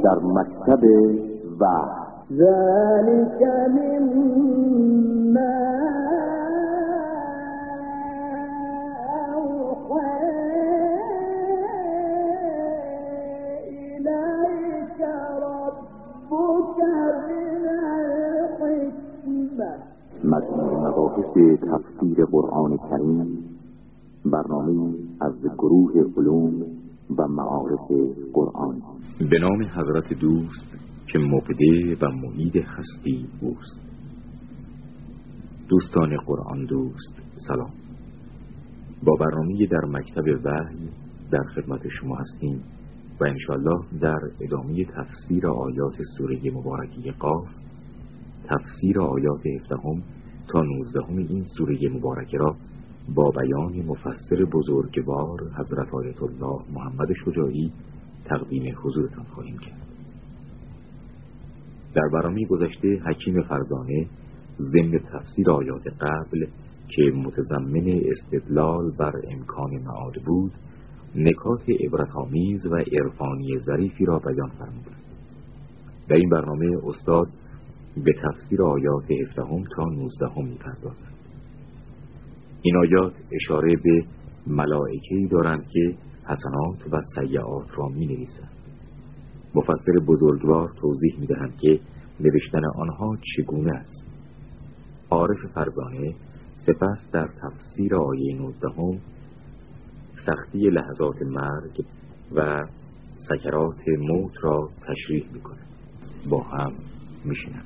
در مکتب وحی. ذلك مما أوحى إليك ربك من الحكمة. مجموع مباحث تفسیر قرآن کریم، برنامه از گروه علوم و معارف قرآن. به نام حضرت دوست که مبدع و معید هستی اوست. دوستان قرآن دوست سلام. با برنامه در مکتب وحی در خدمت شما هستیم و انشالله در ادامه تفسیر آیات سوره مبارکه قاف، تفسیر آیات 17 تا 19 این سوره مبارکه را با بیان مفسر بزرگوار حضرت آیت الله محمد شجاعی تقدیم حضورتان خواهیم کرد. در برنامه گذشته حکیم فرزانه ضمن تفسیر آیات قبل که متضمن استدلال بر امکان معاد بود، نکات عبرت‌آمیز و عرفانی ظریفی را بیان فرمودند. در این برنامه استاد به تفسیر آیات 17 تا 19 می‌پردازند. این آیات اشاره به ملائکه‌ای دارند که حسنات و سیئات را می‌نویسند. مفسر بزرگوار توضیح می‌دهند که نوشتن آنها چگونه است. عارف فرزانه سپس در تفسیر آیه 19 سختی لحظات مرگ و سکرات موت را تشریح می‌کند. با هم می‌شنویم.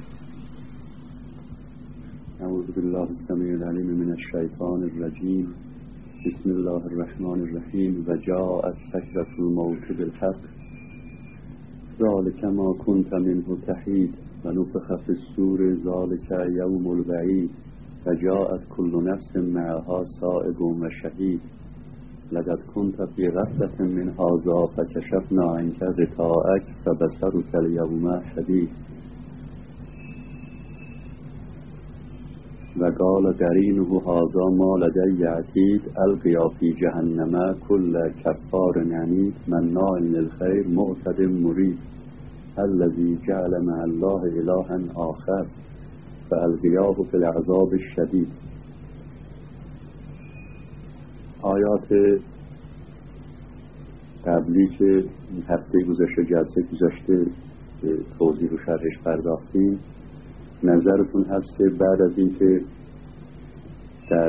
اعوذ بالله السمیع العلیم من الشیطان الرجیم. بسم الله الرحمن الرحیم. و جاءت سکرة الموت بالحق ذلك ما كنت منه تحید و نفخ فی الصور ذلك یوم الوعید و جاءت كل نفس معها سائق و شهید لقد كنت في غفلة من هذا فكشفنا عنك غطاءك فبصرك اليوم حديد و قال قرینه هذا ما لدي عتید القیا فی جهنم كل کفار عنید مناع للخیر معتد مرید الذی جعل مع الله الها آخر فالقیاه فی العذاب الشدید. آیات قبلی که هفته گذشته جلسه گذشته توضیح و شرحش پرداختیم، نظرتون هست که بعد از اینکه در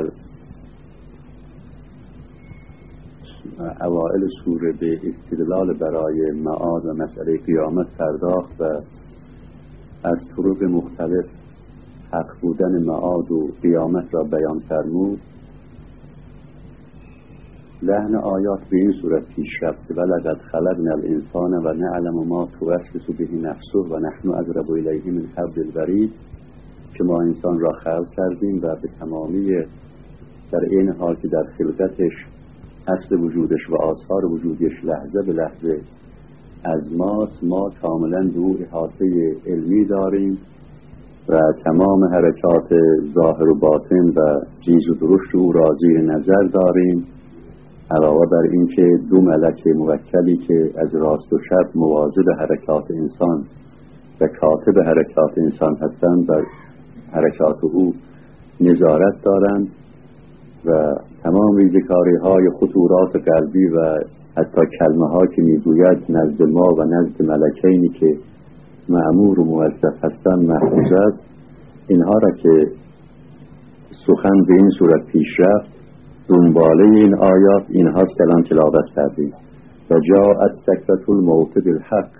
اوائل سوره به استدلال برای معاد و مسئله قیامت پرداخت و از طرق مختلف حق بودن معاد و قیامت را بیان فرمود، لحن آیات به این صورت پیش رفت: ولقد خلقنا الانسان و نعلم ما توسوس به نفسه و نحن اقرب الیه من حبل الورید، که ما انسان را خلق کردیم و به تمامی در این حال که در خلقتش اصل وجودش و آثار وجودش لحظه به لحظه از ماست، ما کاملا دو احاطه علمی داریم و تمام حرکات ظاهر و باطن و جیز و درشت او را زیر نظر داریم، علاوه بر این که دو ملک موکلی که از راست و چپ مواظب حرکات انسان و کاتب حرکات انسان هستند و حرکات او نظارت دارند و تمام ریزکاری های خطورات قلبی و حتی کلمه ها که میگوید نزد ما و نزد ملکینی که مأمور و موظف هستند محفوظ است. اینها را که سخن به این صورت پیش رفت، دنباله این آیات این هاست که الان تلاوت کردیم. و جاءت سکرة الموت بالحق،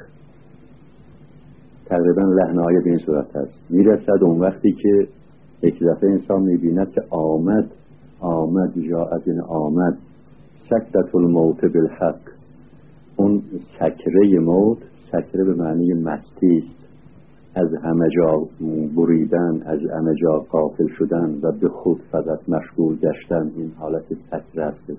تقریبا لحن آیه به این صورت هست. میرسد اون وقتی که یک دفعه انسان میبیند که آمد جاءت این آمد سکرة الموت بالحق. اون سکره موت، سکره به معنی مستی است، از همه جا بریدن، از همه جا غافل شدن و به خود فقط مشغول گشتن، این حالت سکره است.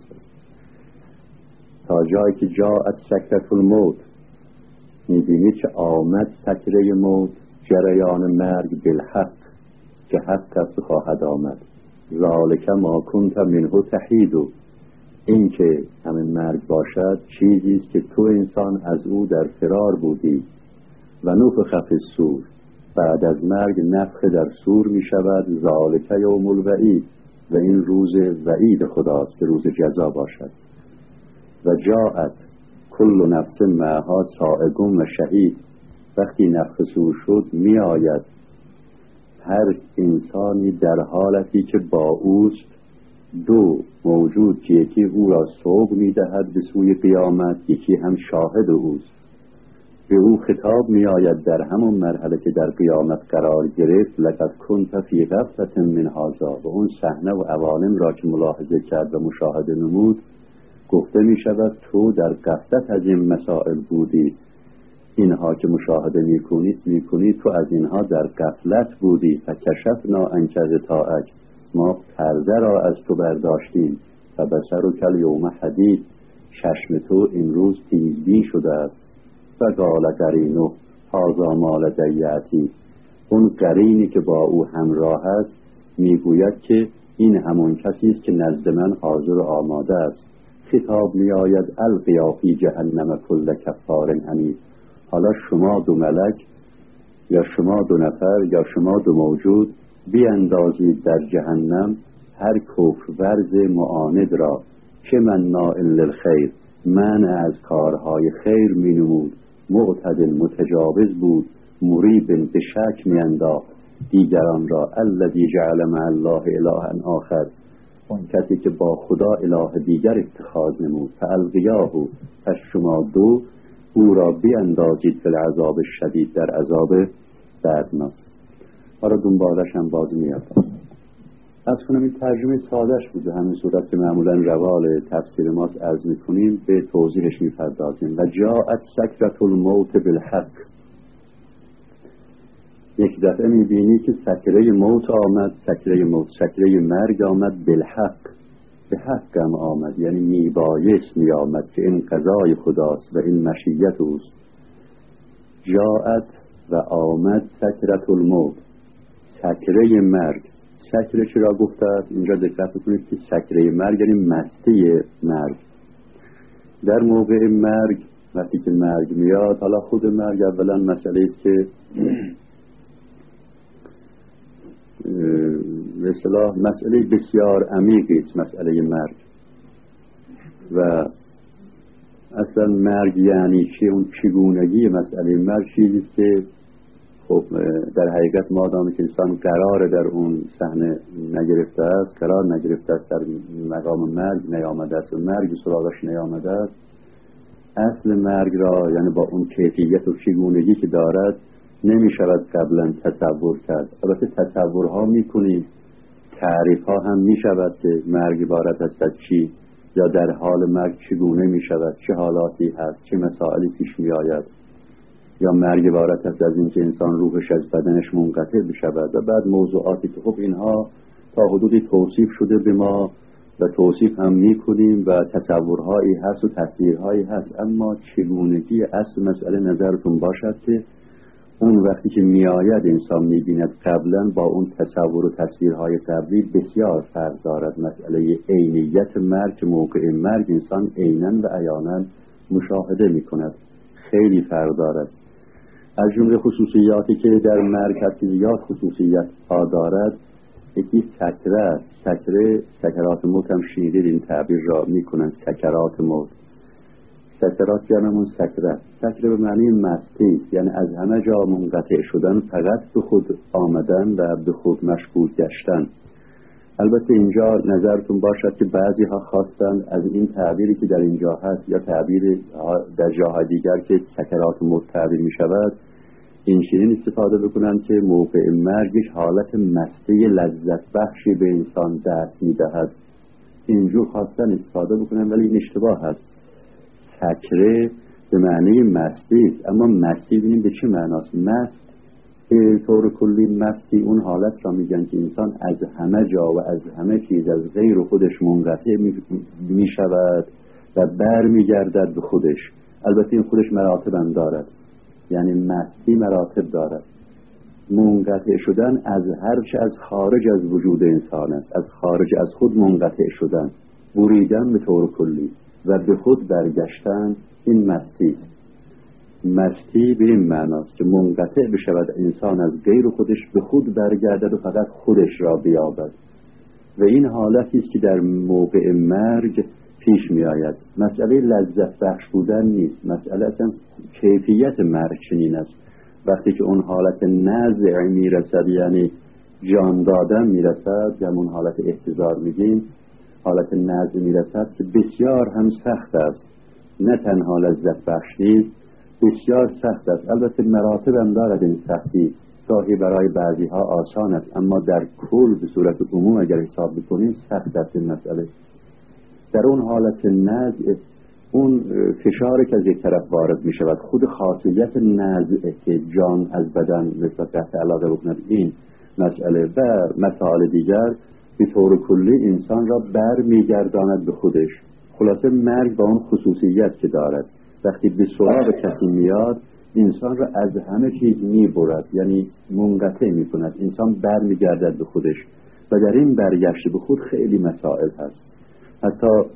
تا جایی که جاءت سکرة الموت، میبینید که آمد سکره موت، جریان مرگ بالحق، که حق کسی خواهد آمد. ذالک ما کنت منه تحید، این که همین مرگ باشد چیزی است که تو انسان از او در فرار بودی. و نفخ فی الصور، بعد از مرگ نفخ در صور می شود. ذالک یوم الوعید، و این روز وعید خداست که روز جزا باشد. و جاءت کل نفس معها سائق و شهید، وقتی نفخ صور شد می آید هر انسانی در حالتی که با اوست دو موجود که یکی او را سوق می دهد به سوی قیامت، یکی هم شاهد اوست. به او خطاب می آید در همون مرحله که در قیامت قرار گرفت، لقد کنت فی غفلة من هذا، و اون صحنه و عوالم را که ملاحظه کرد و مشاهده نمود گفته می شود تو در غفلت از این مسائل بودی. اینها که مشاهده می کنی تو از اینها در غفلت بودی. فکشفنا عنک غطاءک، ما پرده را از تو برداشتیم. فبصرک الیوم حدید، چشم تو امروز تیزبین شده است. فقال قرینه هذا ما لدی عتید، اون قرینی که با او همراه است میگوید که این همون کسی است که نزد من حاضر و آماده است. خطاب می آید القیا فی جهنم کل کفار عنید، حالا شما دو ملک یا شما دو نفر یا شما دو موجود بیاندازید در جهنم هر کفر ورز معاند را که مناع للخیر، منع از کارهای خیر می نمود، معتدل متجاوز بود، مریب به شک می انداخت دیگران را. الذی جعل مع الله الها آخر، اون کسی که با خدا اله دیگر اتخاذ نمود. فالقیاه، پس شما دو او را بیاندازید فی العذاب شدید، در عذاب دردناک. حالا دنبالش هم باز میاد. از کنم این ترجمه سادهش بوده، همین صورت که معمولا روال تفسیر ماست عرض میکنیم، به توضیحش میپردازیم. و جاءت سکرة الموت بالحق، یک دفعه میبینی که سکره موت آمد، سکره مرگ آمد، بالحق، به حق هم آمد، یعنی میبایست میآمد که این قضای خداست و این مشیت اوست. جاءت و آمد سکرة الموت، سکره مرگ. سکره چرا گفته است؟ اینجا دقت کنید که سکره مرگ یعنی مستی مرگ. در موقع مرگ وقتی که مرگ میاد، حالا خود مرگ اولا مسئله است که به اصطلاح مسئله بسیار عمیقی است، مسئله مرگ. و اصلا مرگ یعنی چی؟ اون چگونگی مسئله مرگ چیزی است که خب در حقیقت مادامی که انسان قرار در اون صحنه نگرفته است، قرار نگرفته است، در مقام مرگ نیامده است و مرگ سراغش نیامده است، اصل مرگ را یعنی با اون کیفیت و چگونگی که دارد نمی شود قبلا تصور کرد. البته تصورها می کنیم، تعریف ها هم می شود که مرگ عبارت است از چی، یا در حال مرگ چگونه می شود، چه حالاتی هست، چه مسائلی پیش می آید، یا مرگ عبارت است از این که انسان روحش از بدنش منقطع بشود و بعد موضوعاتی که خب اینها تا حدودی توصیف شده به ما و توصیف هم می کنیم و تصورهایی هست و تصویرهایی هست. اما چگونگی اصل مسئله نظرتون باشد که اون وقتی که می آید انسان می بیند قبلا با اون تصور و تصویرهای قبلی بسیار فرق دارد. مسئله عینیت مرگ، موقع مرگ انسان عیناً و عیاناً مشاهده می کند، خیلی فرق دارد. از جمله خصوصیاتی که در مرگ هست، زیاد خصوصیت ها دارد، یکی سکرات موت هم شنیدید این تعبیر را می کنند، سکرات موت. سکرات یعنی همون سکره به معنی مستی، یعنی از همه جا منقطع شدن، فقط به خود آمدن و به خود مشغول گشتن. البته اینجا نظرتون باشد که بعضی ها خواستند از این تعبیری که در اینجا هست یا تعبیر در جاهای دیگر که سکرات موت تعبیر می شود، این شیرین استفاده بکنن که موقع مرگ یک حالت مستی لذت بخشی به انسان دست می دهد. اینجور خواستن استفاده بکنن، ولی این اشتباه هست. سکره به معنی مستی است، اما مستی ببینیم به چه معناست. مست به طور کلی مستی اون حالت را میگن که انسان از همه جا و از همه چیز از غیر خودش منقطع می شود و بر می گردد به خودش. البته این خودش مراتب هم دارد، یعنی مستی مراتب دارد. منقطع شدن از هر چه از خارج از وجود انسان است، از خارج از خود منقطع شدن. بریدن به طور کلی و به خود برگشتن، این مستی. مستی به این معناست که منقطع بشود انسان از غیر خودش، به خود برگردد و فقط خودش را بیابد و این حالتی است که در موقع مرگ پیش می آید. مسئله لذت بخش بودن نیست، مسئله اصلا کیفیت مرگ چنین است. وقتی که اون حالت نزع می رسد، یعنی جان دادن می رسد، یا اون حالت احتضار میگیم، حالت نزع می رسد که بسیار هم سخت است، نه تنها لذت بخش نیست، بسیار سخت است. البته مراتب هم دارد این سختی، گاهی برای بعضی ها آسان است، اما در کل به صورت عموم اگر حساب بکنیم سخت است این مسئله. در اون حالت نزع اون فشاری که از یک طرف وارد می شود، خود خاصیت نزع که جان از بدن نسبت قطع علاقه بکند، این مسئله و مسائل دیگر به طور کلی انسان را بر می گرداند به خودش. خلاصه مرگ با اون خصوصیت که دارد، وقتی به سراغ کسی میاد انسان را از همه چیز می برد، یعنی منقطع می کند، انسان بر می گردد به خودش و در این برگشت به خود خیلی مسائل هست. حتی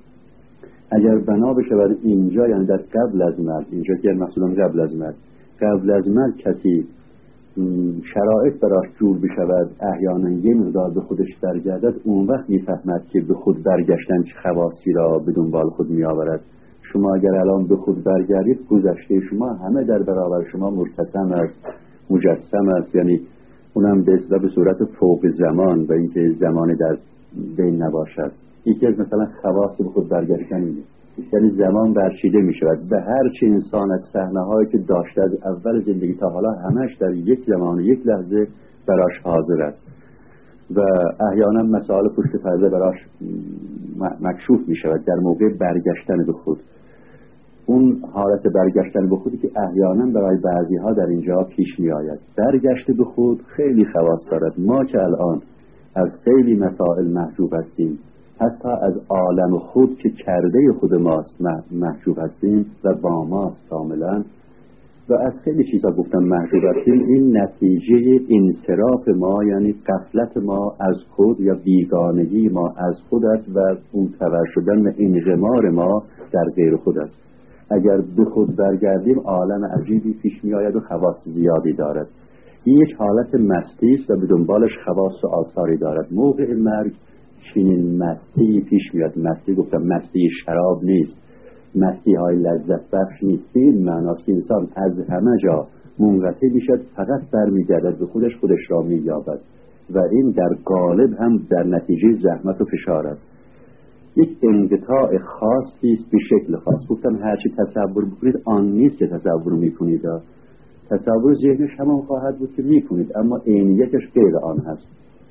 اگر بنا بشود اینجا، یعنی در قبل از مرگ، اینجا که مثلا قبل از مرگ کسی شرایط براش جور بشود احیانا یه مقدار به خودش برگردد، اون وقت میفهمد که به خود برگشتن چه خواصی را به دنبال خود می آورد. شما اگر الان به خود برگردید، گذشته شما همه در برابر شما مرتسم است، مجسم است، یعنی اونم به صورت فوق زمان و اینکه زمان در بین نباشد. یکی از مثلا خواص به خود برگشتن اینه، یعنی زمان برچیده می شود به هر چه انسان از صحنه‌هایی که داشته از اول زندگی تا حالا همش در یک زمان و یک لحظه براش حاضر است و احیانا مسائل پشت پرده براش مکشوف می شود در موقع برگشتن به خود. اون حالت برگشتن به خودی که احیانا برای بعضی ها در اینجا پیش می آید. برگشت به خود خیلی خواص دارد. ما که الان از خیلی مسائل محجوب هستیم، حتی از عالم خود که کرده خود ماست محجوب هستیم و با ماست کاملا، و از خیلی چیزا گفتم محجوب هستیم. این نتیجه انصراف ما، یعنی غفلت ما از خود یا بیگانگی ما از خود است و منتور شدن و انغمار ما در غیر خود است. اگر به خود برگردیم عالم عجیبی پیش می آید و خواص زیادی دارد. این یک حالت مستی است و به دنبالش خواص و آثاری دارد. موقع مرگ چنین مستی پیش میاد. مستی گفتم مستی شراب نیست، مستی های لذت بخش نیست. این معناست که انسان از همه جا منقطع میشد، فقط برمیگردد به خودش را مییابد و این در غالب هم در نتیجه زحمت و فشار است. یک انقطاع خاصی است به شکل خاص. گفتم هرچی تصور بکنید آن نیست که تصور میکنید. تصور ذهنش همان خواهد بود که میکنید، اما عینیتش غیر آن هست.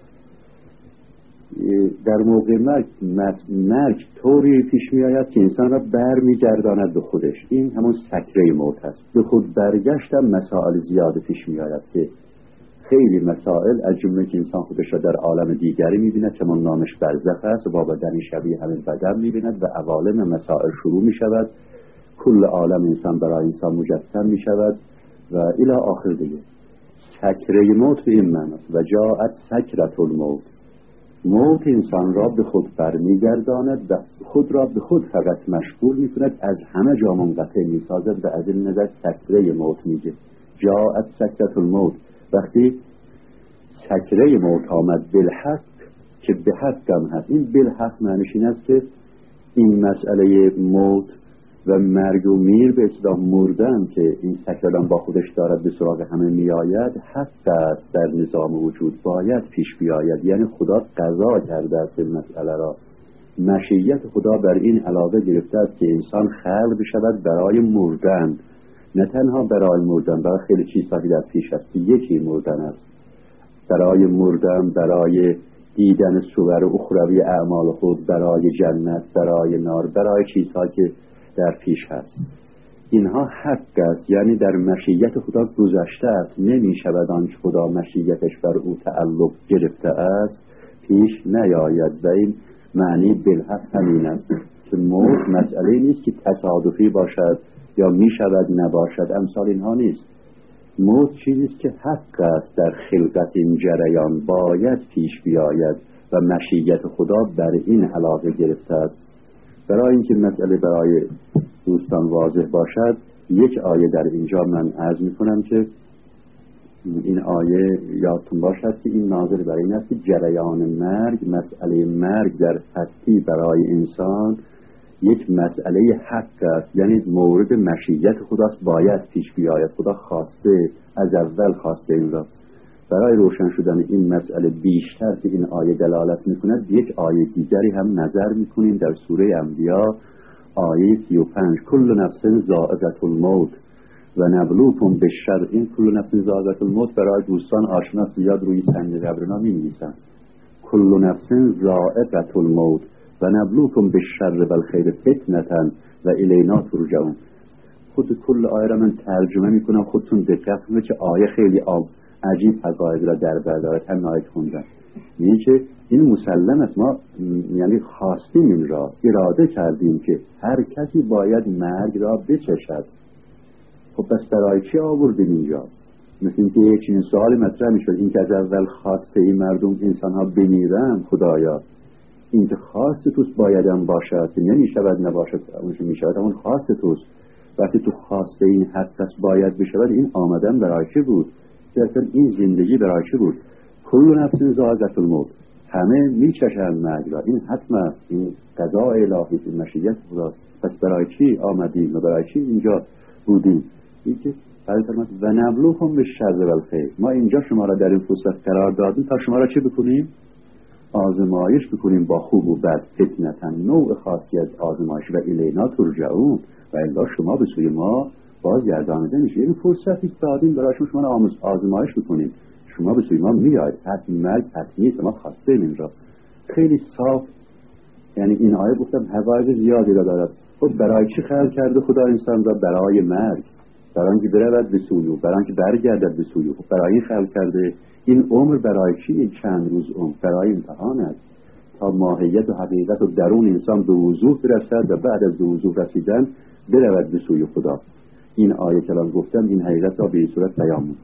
در موقع مرگ طوری پیش می آید که انسان را بر می گرداند به خودش. این همون سکره موت است. به خود برگشتم مسائل زیاد پیش می آید که خیلی مسائل، از جمله که انسان خودش را در عالم دیگری می بیند که من نامش برزخ است و با بدنی شبیه همین بدن می بیند و عوالم مسائل شروع می شود. کل عالم انسان برای انسان مجسم می شود و الی آخر دیگه. سکره موت به این معناست و جاءت سکرة الموت. موت انسان را به خود برمیگرداند و خود را به خود فقط مشغول میکند، از همه جا منقطع میسازد و از این نظر سکره موت میگه. جاءت سکرة الموت. وقتی سکره موت آمد بالحق، که به حق هم هست. این بالحق معنیش این است که این مسئله موت و مرگ و میر به اصطلاح مردن که این سکران با خودش دارد به سراغ همه میآید، حق است در نظام وجود، باید پیش بیاید. یعنی خدا قضا کرده است این مسئله را. مشیت خدا بر این علاقه گرفته است که انسان خلق بشود برای مردن، نه تنها برای مردن، برای خیلی چیزهایی در پیش است. یکی مردن است، برای مردن، برای دیدن صور اخروی اعمال خود، برای جنت، برای نار، برای چیزهایی که در پیش هست. اینها حق است، یعنی در مشیت خدا گذشته است. نمی شود آنچه خدا مشیتش بر او تعلق گرفته است پیش نیاید و این معنی بالحق همین است که موت مسئله نیست که تصادفی باشد یا می شود نباشد، امثال اینها نیست. موت چیزیست که حق است در خلقت این جریان باید پیش بیاید و مشیت خدا بر این علاقه گرفته است. برای اینکه مسئله برای دوستان واضح باشد، یک آیه در اینجا من عرض میکنم که این آیه یادتون باشد که این ناظر برای این است که جریان مرگ، مسئله مرگ در هستی برای انسان یک مسئله حق است، یعنی مورد مشیت خداست، باید پیش بیاید. خدا خواسته، از اول خواسته این را. برای روشن شدن این مسئله بیشتر که این آیه دلالت میکند، یک آیه دیگری هم نظر میکنیم در سوره انبیاء، آیه 35: کل نفس ذائقة الموت و نبلوکم بالشر. این کل نفس ذائقة الموت برای دوستان آشنا زیاد روی سنگ قبرنا می‌نویسن. کل نفس ذائقة الموت و نبلوکم بالشر و الخیر فتنة و الینا ترجعون. خود کل آیه را من ترجمه میکنم، خودتون دقت کنید که آیه خیلی عجیب حقایق را در بر دارد. هم آیه خوندن میگه که این مسلم است، ما یعنی خواستیم این را، اراده کردیم که هر کسی باید مرگ را بچشد. خب پس برای چی آوردیم اینجا؟ مثل اینکه یک چنین سوالی مطرح میشد، این که از اول خواسته این مردم انسان ها بمیرن، خدایا این که خواست توست بایدم باشد، نمیشود نباشد، اونش میشود همون خواست توست. وقتی تو خواسته این حد پس باید بشود، این آمدن برای چی بود؟ اصلا این زندگی برای چی بود؟ کل نفس ذائقة الموت، همه میچشن مرگ را، این حتما این قضا الهی، این مشیت خداست. پس برای چی آمدیم و برای چی اینجا بودیم؟ این که و نبلوکم بالشر و الخیر، ما اینجا شما را در این فرصت قرار دادیم تا شما را چی بکنیم؟ آزمایش بکنیم با خوب و بد، فتنة، نوع خاصی از آزمایش، و الینا ترجعون، و الا شما به سوی ما بازگردانیده میشه. این فرصتی دادیم برای شما را آزمایش بکنیم، شما به سوی ما میاید، حتمی مرگ حتمی است، ما خواستیم این را. خیلی صاف، یعنی این آیه گفتم حقایق زیادی را دارد. خب برای چی خلق کرده خدا انسان را؟ برای مرگ، برای اینکه برود به سوی، برای اینکه برگردد به سوی. خب برای این خلق کرده. این عمر برای چی؟ این چند روز عمر برای امتحان است، تا ماهیت و حقیقت و درون انسان به وضوح برسد و بعد از وضوح رسیدن برود به سوی خدا. این آیه که الان گفتم این حقیقت را به این صورت بیان می‌کند.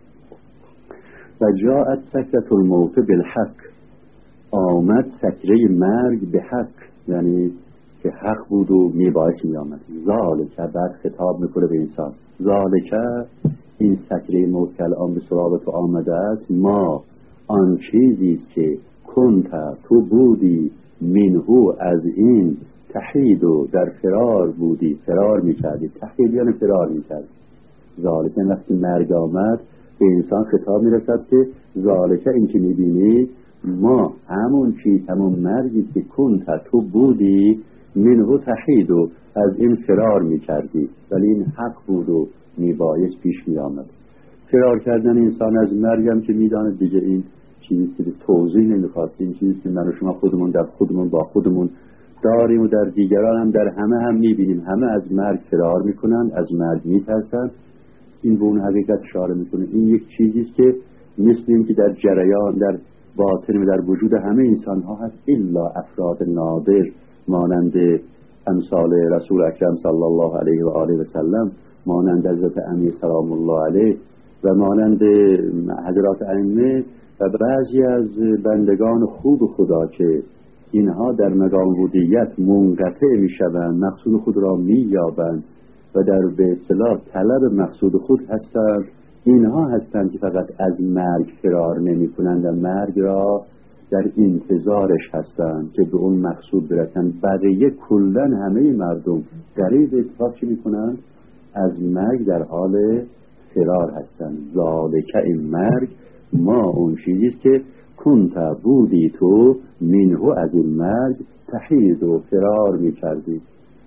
و جاءت سکرة الموت بالحق، آمد سکره مرگ به حق، یعنی که حق بود و میبایست میآمد. ذالکه، بعد خطاب میکنه به انسان، ذالکه این سکره موت که الان به سراغ تو آمده است، ما آن چیزیست که کنت تو بودی، منهو از این، تحید و در فرار بودی، فرار میکردی. تحید یعنی فرار میکردی. ذالکه وقتی مرگ آمد به انسان خطاب میرسد که ذالکه این که میبینی ما همون چیز، همون مرگی که کنت تو بودی، منهو تحید و از این فرار میکردی، ولی این حق بود و میبایست پیش میآمد. فرار کردن انسان از مرگم که میداند دیگه این چیزی که توضیح نمیخواد، این چیزی که من و شما خودمون در خودمون با خودمون داریم و در دیگران هم در همه هم میبینیم، همه از مرگ فرار میکنن، از مرگ میترسن. این به اون حقیقت اشاره میکنه. این یک چیزیست که مثل این که در جریان، در باطن و در وجود همه انسان ها هست، الا افراد نادر مانند امثال رسول اکرم صلی الله علیه و آله و سلم، مانند حضرت امیر سلام الله علیه و مانند حضرات ائمه و بعضی از بندگان خوب خدا که اینها در مقام عبودیت منقطع میشوند، مقصود خود را مییابند و در به اصطلاح طلب مقصود خود هستند. اینها هستند که فقط از مرگ فرار نمی کنند و مرگ را در انتظارش هستند که به اون مقصود برسند. بقیه کلن همه مردم قریب اتفاق چی می کنند؟ از مرگ در حال فرار هستند. ذالک این مرگ ما اون چیزیست که کنت بودی تو منهو از این مرگ تحید و فرار می کردی.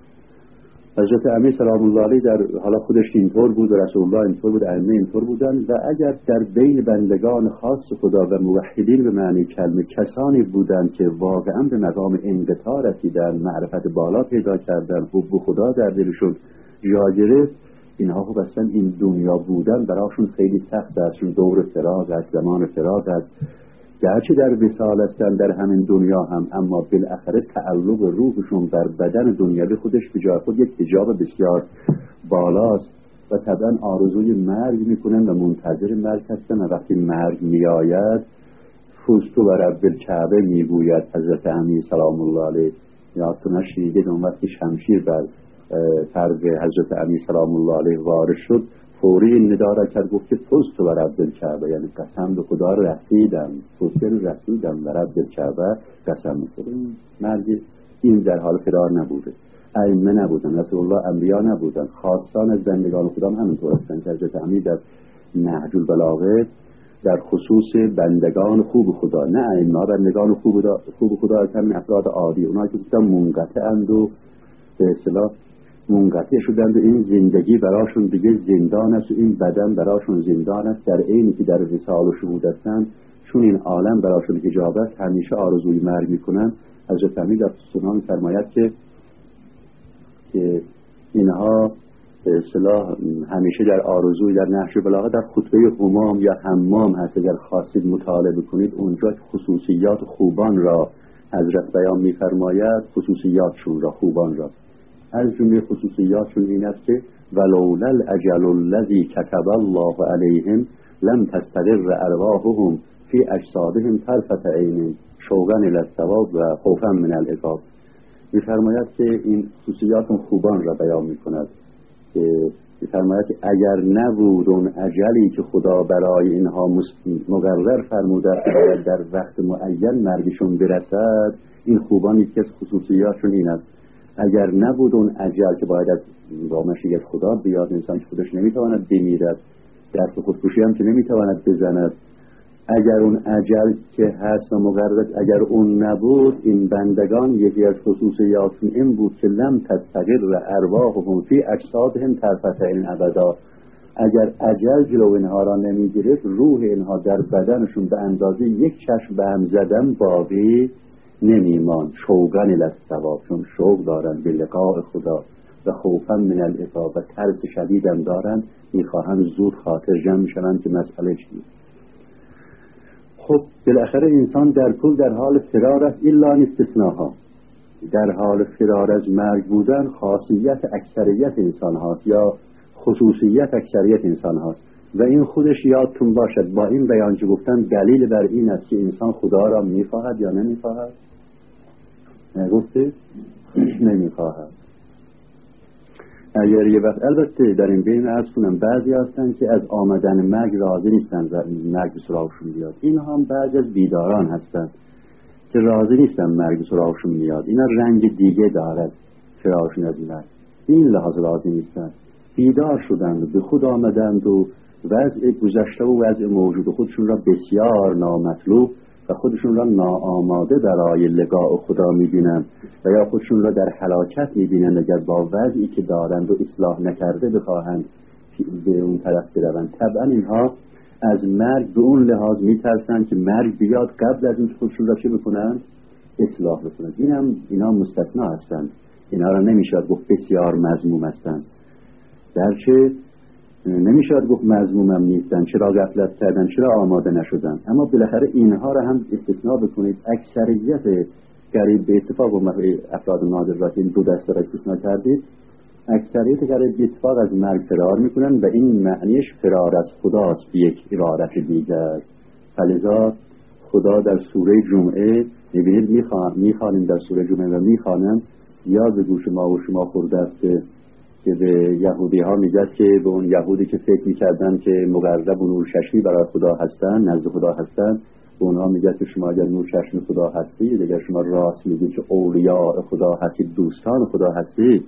حضرت امیر سلام الله علیه در حالا خودش اینطور بود و رسول الله اینطور بود، ائمه اینطور بودن. و اگر در بین بندگان خاص خدا و موحدین به معنی کلمه کسانی بودند که واقعا به مقام انقطاع رسیدن، معرفت بالا پیدا کردن، حب خدا در دلشون جا گرفت، اینها خب اصلا این دنیا بودن براشون خیلی سخت است، چون دور فراغ است، زمان فراغ است، گرچه در وصال هستن در همین دنیا هم، اما بالاخره تعلق روحشون بر بدن دنیوی خودش به جای خود یک حجاب بسیار بالاست و طبعا آرزوی مرگ میکنن و منتظر مرگ هستن و وقتی مرگ میآید فزت و رب الکعبه میگوید حضرت امیر سلام الله علیه. یادتون نشنیدید اون وقتی شمشیر بر فرض حضرت امیر سلام الله علیه وارد شد فوری این ندا را کرد گفت که فزت و رب الکعبه، یعنی قسم به خدا رسیدم، رسیدم و رب الکعبه قسم میخورم. مرگ این در حال فرار نبوده، ائمه نبودن، رسول الله انبیا نبودن، خاصان از بندگان خدا هم همینطور هستن که حضرت امیر در نهج البلاغه در خصوص بندگان خوب خدا، نه ائمه، بندگان خوب خدا از همین افراد عادی، اونایی که گفتن منقطعند و به اصطلاح منقطع شدند و این زندگی براشون دیگه زندان است و این بدن براشون زندان است، در عینی که در وصال و شهود هستند، چون این عالم براشون حجاب است همیشه آرزوی مرگ میکنن. حضرت امیر در سنن فرماید که اینها به اصطلاح همیشه در آرزوی در نهج البلاغه در خطبه حمام یا حمام هست، اگر خواستید مطالعه کنید اونجا خصوصیات خوبان را حضرت بیان می‌فرماید، خصوصیاتشون را، خوبان را. از جمله خصوصیاتشون این است که ولولا الاجل الذی کتب الله علیهم لم تستقر ارواحهم فی اجسادهم طرفة عین شوقا الی الثواب و خوفا من العقاب. می‌فرماید که این خصوصیات خوبان را بیان می‌کند که می‌فرماید که اگر نبود اون اجلی که خدا برای اینها مقرر فرموده در وقت معین مرگشون برسد، این خوبان یکی از خصوصیاتشون این است. اگر نبود اون اجل که باید از با مشیت خدا بیاد، انسان که خودش نمیتواند بمیرد، دست خودکشی هم که نمیتواند بزند، اگر اون اجل که هست و مقرر اگر اون نبود، این بندگان یکی از خصوصیاتشون این بود که لم تستقر ارواحهم فی اجسادهم طرفة عین ابدا. اگر اجل جلو اینها را نمیگیرد، روح اینها در بدنشون به اندازه یک چشم به هم زدن باقی نمیمان. شوقا الی الثواب، چون شوق دارن به لقاء خدا و خوفا من العقاب و ترس شدیدم دارن، میخواهن زود خاطر جمع شوند که مسئله چیست. خب بالاخره انسان در کل در حال فرار است الا استثناها. در حال فرار از مرگ بودن خاصیت اکثریت انسان هاست یا خصوصیت اکثریت انسان هاست و این خودش یادتون باشد. با این بیان که گفتن دلیل بر این است که انسان خدا را میخواهد یا نمیخواهد؟ نگفته؟ نمیخواهد. اگر یه وقت البته در این بین عرض کنم بعضی هستن که از آمدن مرگ راضی نیستن و مرگ سراغشون بیاد. این هم بعضی از بیداران هستن که راضی نیستن مرگ سراغشون میاد. اینا رنگ دیگه دارد فرارشون از مرگ، این لحاظ راضی نیستن. بیدار شدند و به خود آمدند و وضع گذشته و وضع موجود خودشون را بسیار نامطلوب و خودشون را ناآماده برای لقاء خدا میبینند و یا خودشون را در هلاکت میبینند اگر با وضعی که دارند و اصلاح نکرده بخواهند به اون طرف بروند. طبعا اینها از مرگ به اون لحاظ میترسند که مرگ بیاد قبل از اینکه خودشون را چه بکنند؟ اصلاح بکنند. اینا مستثنا هستند، اینا را نمیشود گفت بسیار مذموم هستند. درچه نمیشود گفت مذمومم نیستن، چرا غفلت کردن، چرا آماده نشدن، اما بالاخره اینها را هم استثناء بکنید. اکثریت قریب به اتفاق و افراد نادر را که این دو دسته را استثناء کردید، اکثریت قریب به اتفاق از مرگ فرار میکنن و این معنیش فرار از خداست به یک عبارت دیگر. فلذا خدا در سوره جمعه میبینید میخوانیم در سوره جمعه و میخوانم یا به گوش ما و شما خورده است که به یهودی ها میگه که به اون یهودی که فکر میکردن که مقرب و نور چشمی برای خدا هستن، نزد خدا هستن، به اونها میگه که شما اگر نور چشم خدا هستید، اگر شما راست میگید که اولیاء خدا هستید، دوستان خدا هستید،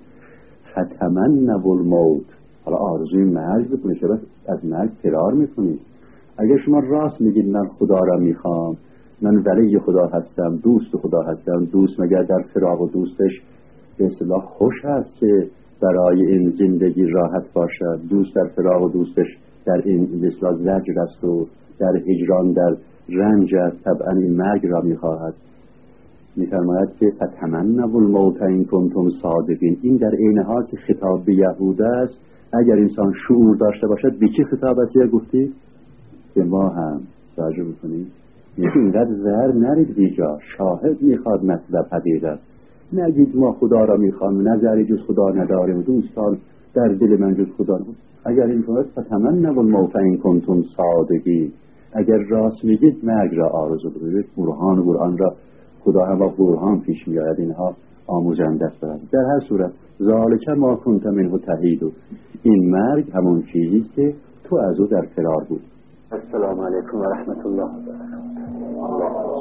فتمنوا الموت، حالا آرزوی مرگ بکنید، چرا از مرگ فرار میکنید؟ اگر شما راست میگید من خدا را میخوام، من ولی خدا هستم، دوست خدا هستم، دوست مگر در فراق و دوستش به اصطلاح خوش هست که برای این زندگی راحت باشد؟ دوست در فراق و دوستش در این اصطلاح زجر است و در هجران در رنج است، طبعا این مرگ را میخواهد. میفرماید که فتمنوا الموت ان کنتم صادقین. این در عین حال که خطاب به یهود است، اگر انسان شعور داشته باشد به کی خطاب است؟ یا گفتی به ما هم توجه بکنید. اینقدر زهر نرید بیجا، شاهد میخواد مطلب حقیقت. نگید ما خدا را میخوام، نظری جز خدا نداریم، دوستان در دل من جز خدا نبود. اگر اینطور است فتمنوا الموت ان کنتم صادقین، اگر راست میگید مرگ را آرزو کنید. قرآن را خدا هم با قرآن پیش میآید، اینها آموزنده است. در هر صورت ذالک ما کنت منه تحید، این مرگ همون چیزی است که تو از او در فرار بود. السلام علیکم و رحمت الله و برکاته.